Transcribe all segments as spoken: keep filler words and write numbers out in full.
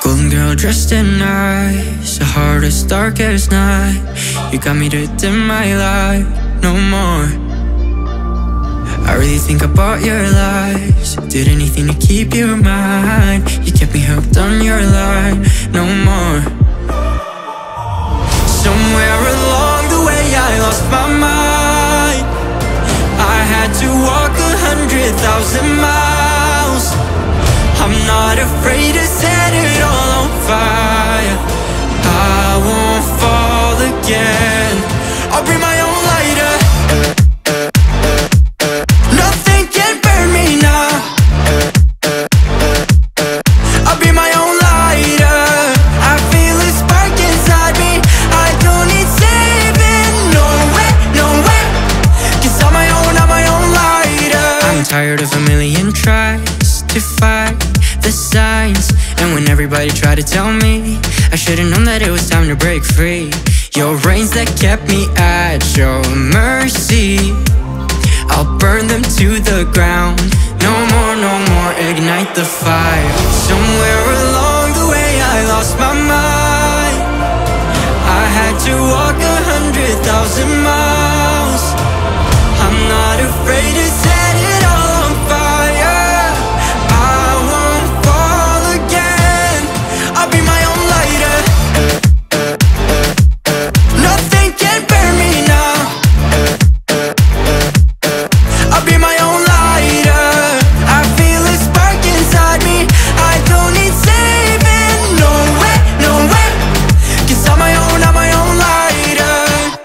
Golden girl dressed in nice, a heart as dark as night. You got me to dim my light, no more. I really think I bought your lies, did anything to keep you mine. You kept me hooked on your line, no more. Somewhere along the way I lost my mind. I had to walk a hundred thousand miles. I'm not afraid to set it all on fire. I won't fall again. I'll bring my own lighter. Nothing can burn me now. I'll be my own lighter. I feel a spark inside me. I don't need saving, no way, no way. 'Cause I'm my own, I'm my own lighter. I'm tired of a million tries to fight the signs, and when everybody tried to tell me, I should've known that it was time to break free. Your reins that kept me at your mercy, I'll burn them to the ground. No more, no more, ignite the fire. Somewhere along the way I lost my mind. I had to walk a hundred thousand miles. I'm not afraid to set it all on fire. I won't fall again. I'll be my own lighter. Nothing can burn me now. I'll be my own lighter. I feel a spark inside me. I don't need saving, no way, no way. 'Cause I'm my own, I'm my own lighter.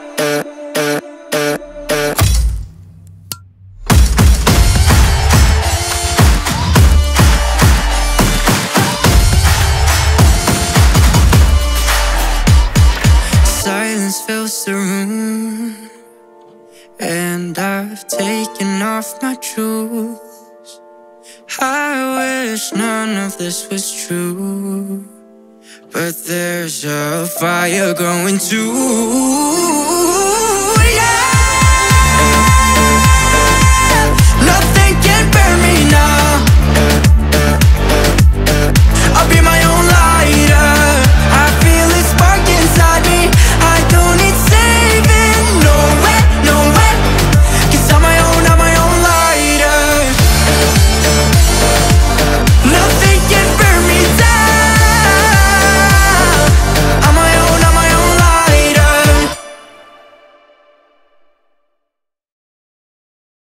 Silence fills the room, and I've taken off my shoes. I wish none of this was true, but there's a fire growing too.